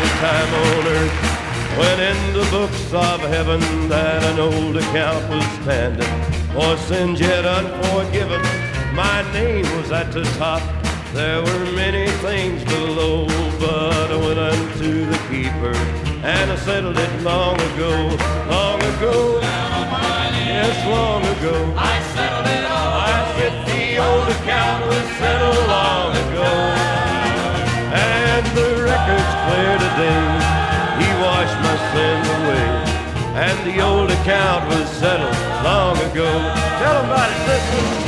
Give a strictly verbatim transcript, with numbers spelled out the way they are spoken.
happy time on earth when in the books of heaven that an old account was standing. For sins yet unforgiven, my name was at the top. There were many things below, but I went unto the keeper, and I settled it long ago, long ago, yes, long ago. I settled it all. I said the old account was settled long ago, and the record's clear today. He washed my sins away, and the old account was settled long ago. Tell 'em about it, listen.